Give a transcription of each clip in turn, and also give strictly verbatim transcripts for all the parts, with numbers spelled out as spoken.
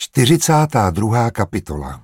čtyřicátá druhá kapitola.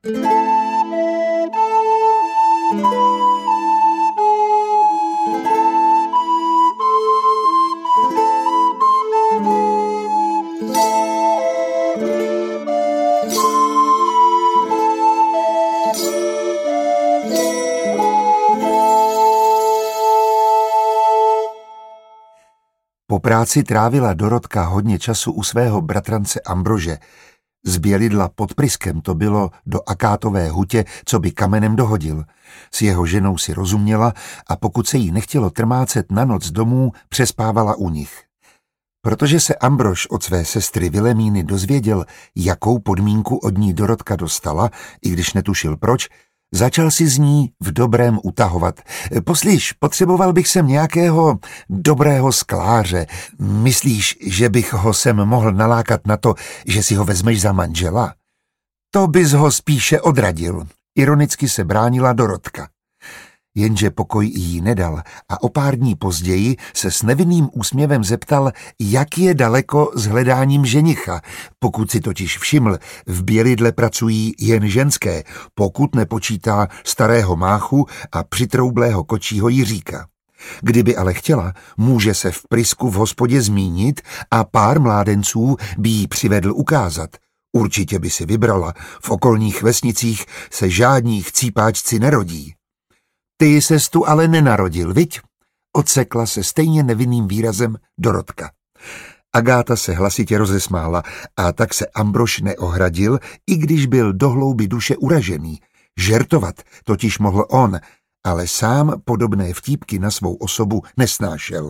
Po práci trávila Dorotka hodně času u svého bratrance Ambrože. Z Bělidla pod Pryskem to bylo do akátové hutě, co by kamenem dohodil. S jeho ženou si rozuměla a pokud se jí nechtělo trmácet na noc domů, přespávala u nich. Protože se Ambrož od své sestry Vilemíny dozvěděl, jakou podmínku od ní Dorotka dostala, i když netušil proč, začal si z ní v dobrém utahovat. Poslyš, potřeboval bych sem nějakého dobrého skláře. Myslíš, že bych ho sem mohl nalákat na to, že si ho vezmeš za manžela? To bys ho spíše odradil. Ironicky se bránila Dorotka. Jenže pokoj jí nedal a o pár dní později se s nevinným úsměvem zeptal, jak je daleko s hledáním ženicha. Pokud si totiž všiml, v Bělidle pracují jen ženské, pokud nepočítá starého máchu a přitroublého kočího Jiříka. Kdyby ale chtěla, může se v Prysku v hospodě zmínit a pár mládenců by jí přivedl ukázat. Určitě by si vybrala, v okolních vesnicích se žádní chcípáčci nerodí. Ty ses tu ale nenarodil, viď? Odsekla se stejně nevinným výrazem Dorotka. Agáta se hlasitě rozesmála a tak se Ambrož neohradil, i když byl do hlouby duše uražený. Žertovat totiž mohl on, ale sám podobné vtípky na svou osobu nesnášel.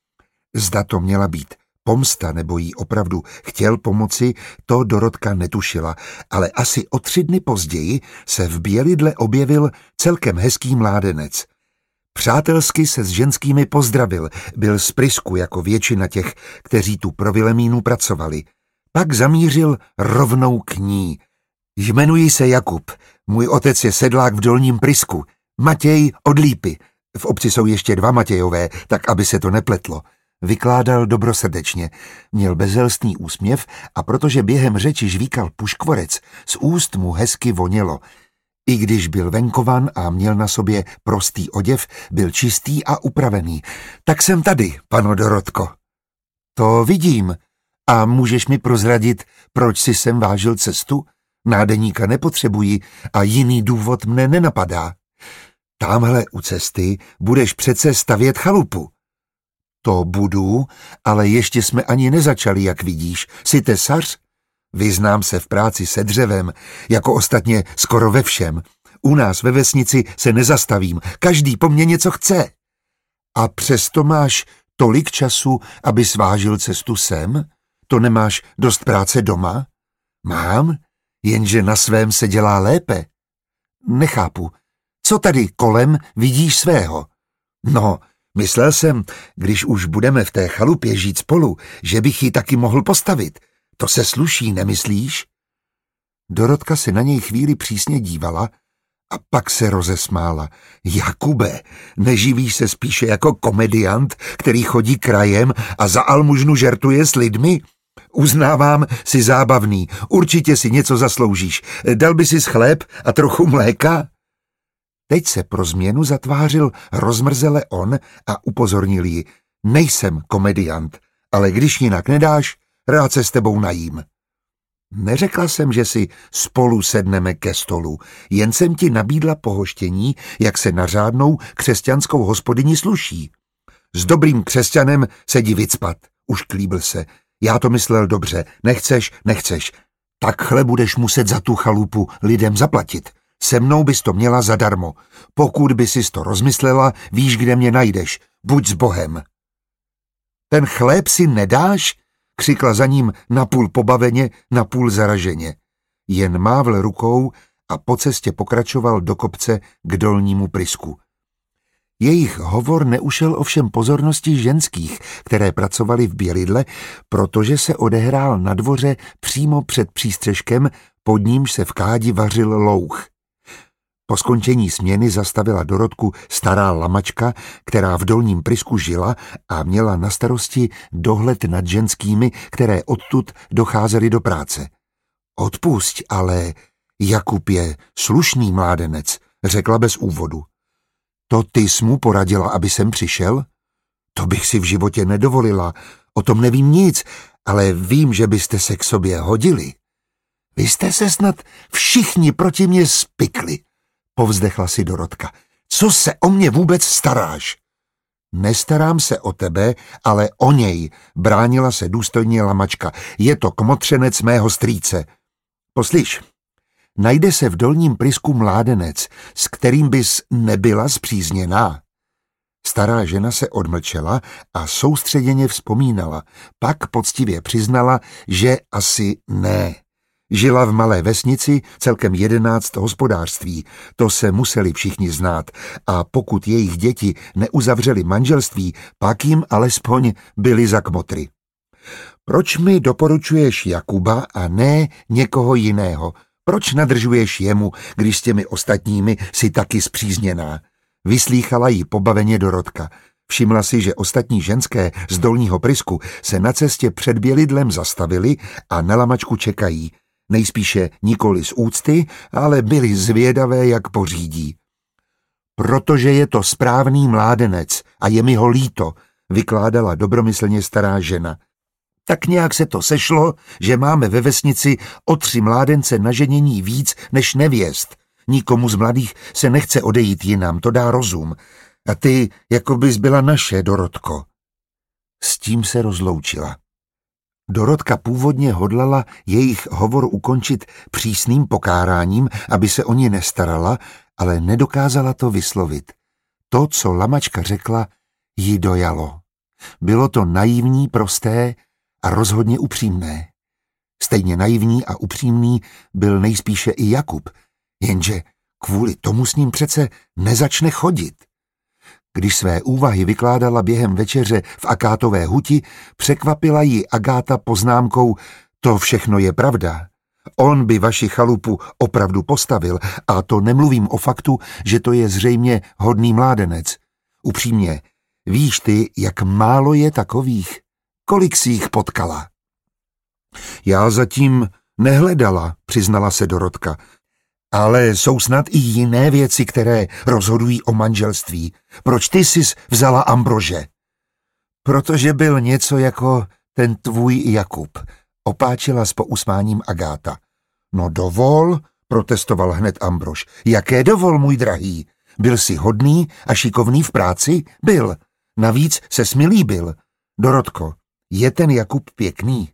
Zda to měla být pomsta nebo jí opravdu chtěl pomoci, to Dorotka netušila, ale asi o tři dny později se v Bělidle objevil celkem hezký mládenec. Přátelsky se s ženskými pozdravil, byl z Prysku jako většina těch, kteří tu pro Vilemínu pracovali. Pak zamířil rovnou k ní. Jmenuji se Jakub, můj otec je sedlák v Dolním Prysku, Matěj od Lípy. V obci jsou ještě dva Matějové, tak aby se to nepletlo. Vykládal dobrosrdečně, měl bezelstný úsměv a protože během řeči žvíkal puškvorec, z úst mu hezky vonělo. I když byl venkovan a měl na sobě prostý oděv, byl čistý a upravený. Tak jsem tady, pano Dorotko. To vidím. A můžeš mi prozradit, proč si sem vážil cestu? Nádeníka nepotřebuji a jiný důvod mne nenapadá. Támhle u cesty budeš přece stavět chalupu. To budu, ale ještě jsme ani nezačali, jak vidíš. Jsi tesař? Vyznám se v práci se dřevem, jako ostatně skoro ve všem. U nás ve vesnici se nezastavím, každý po mně něco chce. A přesto máš tolik času, aby svážil cestu sem? To nemáš dost práce doma? Mám, jenže na svém se dělá lépe. Nechápu, co tady kolem vidíš svého? No, myslel jsem, když už budeme v té chalupě žít spolu, že bych ji taky mohl postavit. To se sluší, nemyslíš? Dorotka se na něj chvíli přísně dívala a pak se rozesmála. Jakube, neživíš se spíše jako komediant, který chodí krajem a za almužnu žertuje s lidmi? Uznávám, jsi zábavný, určitě si něco zasloužíš. Dal by si chléb a trochu mléka? Teď se pro změnu zatvářil rozmrzele on a upozornil ji. Nejsem komediant, ale když jinak nedáš, rád se s tebou najím. Neřekla jsem, že si spolu sedneme ke stolu, jen jsem ti nabídla pohoštění, jak se na řádnou křesťanskou hospodyni sluší. S dobrým křesťanem se jdi vycpat, už klíbil se. Já to myslel dobře, nechceš, nechceš. Takhle budeš muset za tu chalupu lidem zaplatit. Se mnou bys to měla zadarmo. Pokud by sis to rozmyslela, víš, kde mě najdeš. Buď s Bohem. Ten chléb si nedáš? Křikla za ním napůl pobaveně, napůl zaraženě. Jen mávl rukou a po cestě pokračoval do kopce k Dolnímu Prysku. Jejich hovor neušel ovšem pozornosti ženských, které pracovaly v Bělidle, protože se odehrál na dvoře přímo před přístřeškem, pod nímž se v kádi vařil louch. Po skončení směny zastavila Dorotku stará lamačka, která v Dolním Prysku žila a měla na starosti dohled nad ženskými, které odtud docházely do práce. Odpusť, ale Jakub je slušný mládenec, řekla bez úvodu. To ty jsi mu poradila, aby sem přišel? To bych si v životě nedovolila, o tom nevím nic, ale vím, že byste se k sobě hodili. Vy jste se snad všichni proti mě spikli, povzdechla si Dorotka. Co se o mě vůbec staráš? Nestarám se o tebe, ale o něj, bránila se důstojně Lamačka. Je to kmotřenec mého strýce. Poslyš, najde se v Dolním Prysku mládenec, s kterým bys nebyla spřízněná. Stará žena se odmlčela a soustředěně vzpomínala, pak poctivě přiznala, že asi ne. Žila v malé vesnici, celkem jedenáct hospodářství, to se museli všichni znát, a pokud jejich děti neuzavřeli manželství, pak jim alespoň byli za kmotry. Proč mi doporučuješ Jakuba a ne někoho jiného? Proč nadržuješ jemu, když s těmi ostatními si taky spřízněná? Vyslýchala jí pobaveně Dorotka. Všimla si, že ostatní ženské z Dolního Prysku se na cestě před Bělidlem zastavili a na Lamačku čekají. Nejspíše nikoli z úcty, ale byli zvědavé, jak pořídí. Protože je to správný mládenec a je mi ho líto, vykládala dobromyslně stará žena. Tak nějak se to sešlo, že máme ve vesnici o tři mládence na ženění víc než nevěst. Nikomu z mladých se nechce odejít jinam, to dá rozum. A ty, jako bys byla naše, Dorotko. S tím se rozloučila. Dorotka původně hodlala jejich hovor ukončit přísným pokáráním, aby se o ní nestarala, ale nedokázala to vyslovit. To, co Lamačka řekla, jí dojalo. Bylo to naivní, prosté a rozhodně upřímné. Stejně naivní a upřímný byl nejspíše i Jakub, jenže kvůli tomu s ním přece nezačne chodit. Když své úvahy vykládala během večeře v Akátové huti, překvapila ji Agáta poznámkou: to všechno je pravda. On by vaši chalupu opravdu postavil, a to nemluvím o faktu, že to je zřejmě hodný mládenec. Upřímně, víš ty, jak málo je takových? Kolik jsi jich potkala? Já zatím nehledala, přiznala se Dorotka. Ale jsou snad i jiné věci, které rozhodují o manželství. Proč ty jsi vzala Ambrože? Protože byl něco jako ten tvůj Jakub, opáčila s pousmáním Agáta. No dovol, protestoval hned Ambrož. Jaké dovol, můj drahý? Byl jsi hodný a šikovný v práci? Byl. Navíc ses mi líbil. Dorotko, je ten Jakub pěkný?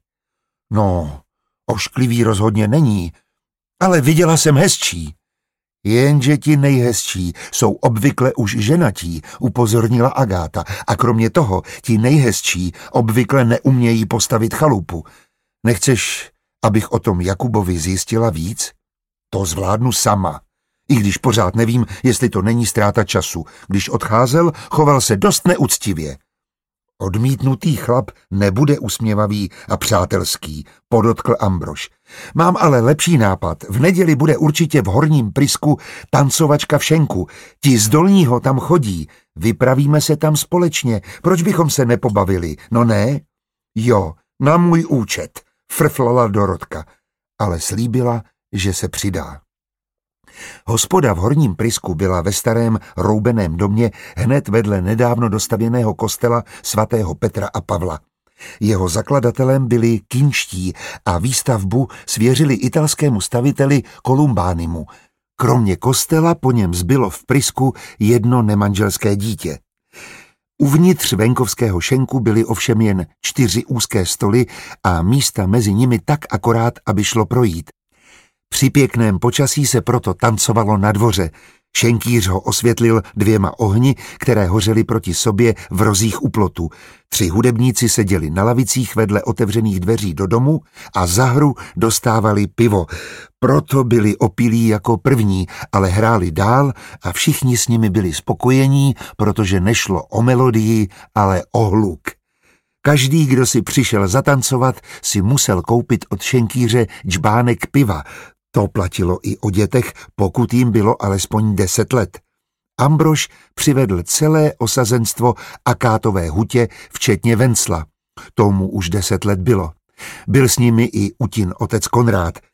No, ošklivý rozhodně není, ale viděla jsem hezčí. Jenže ti nejhezčí jsou obvykle už ženatí, upozornila Agáta, a kromě toho ti nejhezčí obvykle neumějí postavit chalupu. Nechceš, abych o tom Jakubovi zjistila víc? To zvládnu sama. I když pořád nevím, jestli to není ztráta času. Když odcházel, choval se dost neúctivě. Odmítnutý chlap nebude usměvavý a přátelský, podotkl Ambrož. Mám ale lepší nápad. V neděli bude určitě v Horním Prysku tancovačka v šenku. Ti z Dolního tam chodí. Vypravíme se tam společně. Proč bychom se nepobavili? No ne? Jo, na můj účet, frflala Dorotka, ale slíbila, že se přidá. Hospoda v Horním Prysku byla ve starém roubeném domě hned vedle nedávno dostavěného kostela svatého Petra a Pavla. Jeho zakladatelem byli Kinští a výstavbu svěřili italskému staviteli Kolumbánimu. Kromě kostela po něm zbylo v Prysku jedno nemanželské dítě. Uvnitř venkovského šenku byly ovšem jen čtyři úzké stoly a místa mezi nimi tak akorát, aby šlo projít. Při pěkném počasí se proto tancovalo na dvoře. Šenkýř ho osvětlil dvěma ohni, které hořely proti sobě v rozích u plotu. Tři hudebníci seděli na lavicích vedle otevřených dveří do domu a za hru dostávali pivo. Proto byli opilí jako první, ale hráli dál a všichni s nimi byli spokojení, protože nešlo o melodii, ale o hluk. Každý, kdo si přišel zatancovat, si musel koupit od šenkýře džbánek piva. To platilo i o dětech, pokud jim bylo alespoň deset let. Ambrož přivedl celé osazenstvo Akátové hutě, včetně Vencla. Tomu už deset let bylo. Byl s nimi i Utin otec Konrád.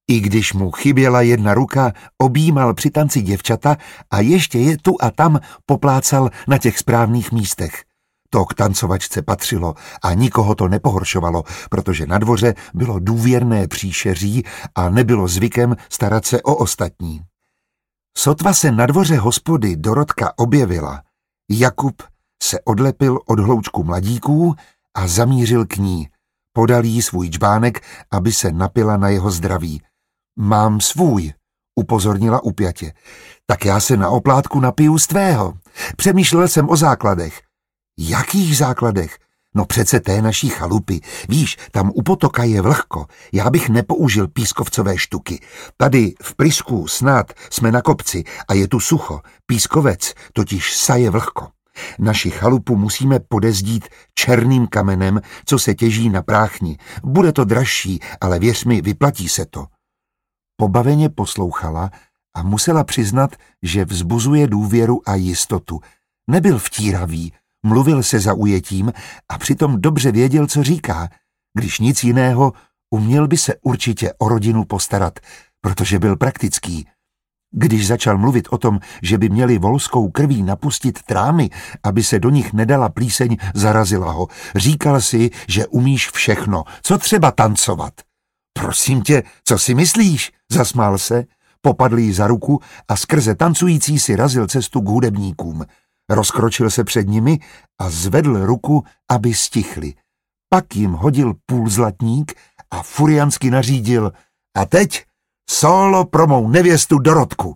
I když mu chyběla jedna ruka, objímal při tanci děvčata a ještě je tu a tam poplácal na těch správných místech. To k tancovačce patřilo a nikoho to nepohoršovalo, protože na dvoře bylo důvěrné příšeří a nebylo zvykem starat se o ostatní. Sotva se na dvoře hospody Dorotka objevila, Jakub se odlepil od hloučku mladíků a zamířil k ní. Podal jí svůj džbánek, aby se napila na jeho zdraví. Mám svůj, upozornila upjatě. Tak já se na oplátku napiju z tvého. Přemýšlel jsem o základech. Jakých základech? No přece té naší chalupy. Víš, tam u potoka je vlhko. Já bych nepoužil pískovcové štuky. Tady v Prisku snad jsme na kopci a je tu sucho. Pískovec totiž saje vlhko. Naši chalupu musíme podezdít černým kamenem, co se těží na práchni. Bude to dražší, ale věř mi, vyplatí se to. Pobaveně poslouchala a musela přiznat, že vzbuzuje důvěru a jistotu. Nebyl vtíravý, mluvil se zaujetím a přitom dobře věděl, co říká. Když nic jiného, uměl by se určitě o rodinu postarat, protože byl praktický. Když začal mluvit o tom, že by měli volskou krví napustit trámy, aby se do nich nedala plíseň, zarazila ho. Říkal si, že umíš všechno, co třeba tancovat. Prosím tě, co si myslíš? Zasmál se, popadl jí za ruku a skrze tancující si razil cestu k hudebníkům. Rozkročil se před nimi a zvedl ruku, aby stichli. Pak jim hodil půlzlatník a furiansky nařídil: a teď sólo pro mou nevěstu Dorotku.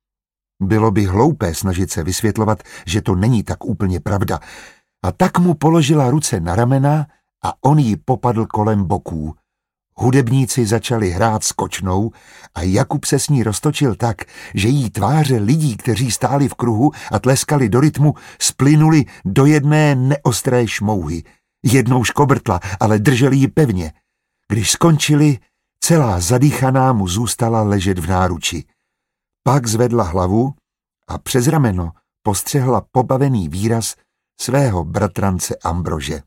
Bylo by hloupé snažit se vysvětlovat, že to není tak úplně pravda, a tak mu položila ruce na ramena a on ji popadl kolem boků. Hudebníci začali hrát skočnou a Jakub se s ní roztočil tak, že jí tváře lidí, kteří stáli v kruhu a tleskali do rytmu, splynuli do jedné neostré šmouhy. Jednou škobrtla, ale drželi ji pevně. Když skončili, celá zadýchaná mu zůstala ležet v náruči. Pak zvedla hlavu a přes rameno postřehla pobavený výraz svého bratrance Ambrože.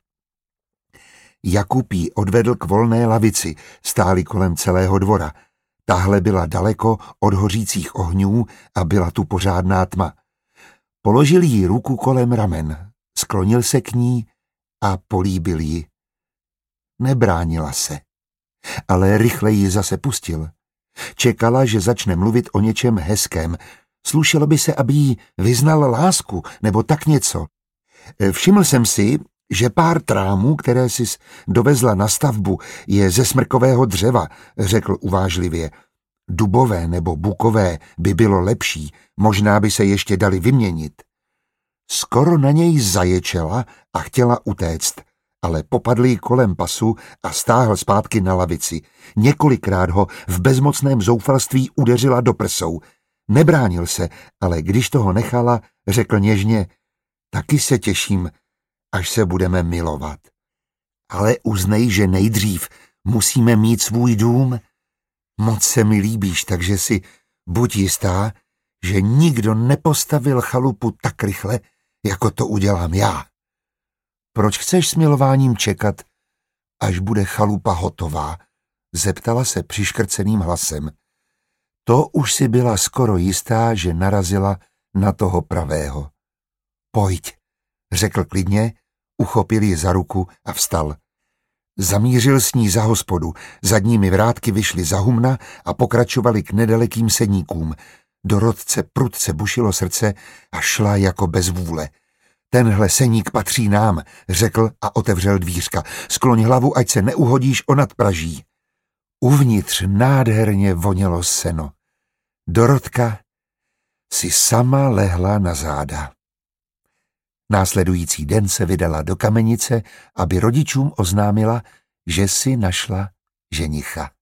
Jakub jí odvedl k volné lavici, stáli kolem celého dvora. Tahle byla daleko od hořících ohňů a byla tu pořádná tma. Položil jí ruku kolem ramen, sklonil se k ní a políbil ji. Nebránila se, ale rychle ji zase pustil. Čekala, že začne mluvit o něčem hezkém. Slušelo by se, aby jí vyznal lásku nebo tak něco. Všiml jsem si, že pár trámů, které sis dovezla na stavbu, je ze smrkového dřeva, řekl uvážlivě. Dubové nebo bukové by bylo lepší, možná by se ještě dali vyměnit. Skoro na něj zaječela a chtěla utéct, ale popadl jí kolem pasu a stáhl zpátky na lavici. Několikrát ho v bezmocném zoufalství udeřila do prsou. Nebránil se, ale když toho nechala, řekl něžně: taky se těším, až se budeme milovat. Ale uznej, že nejdřív musíme mít svůj dům. Moc se mi líbíš, takže si buď jistá, že nikdo nepostavil chalupu tak rychle, jako to udělám já. Proč chceš s milováním čekat, až bude chalupa hotová? Zeptala se přiškrceným hlasem. To už si byla skoro jistá, že narazila na toho pravého. Pojď, řekl klidně, uchopil ji za ruku a vstal. Zamířil s ní za hospodu, zadními vrátky vyšli za humna a pokračovali k nedalekým sedníkům. Dorotce prudce bušilo srdce a šla jako bez vůle. Tenhle seník patří nám, řekl a otevřel dvířka. Skloň hlavu, ať se neuhodíš o nadpraží. Uvnitř nádherně vonělo seno. Dorotka si sama lehla na záda. Následující den se vydala do Kamenice, aby rodičům oznámila, že si našla ženicha.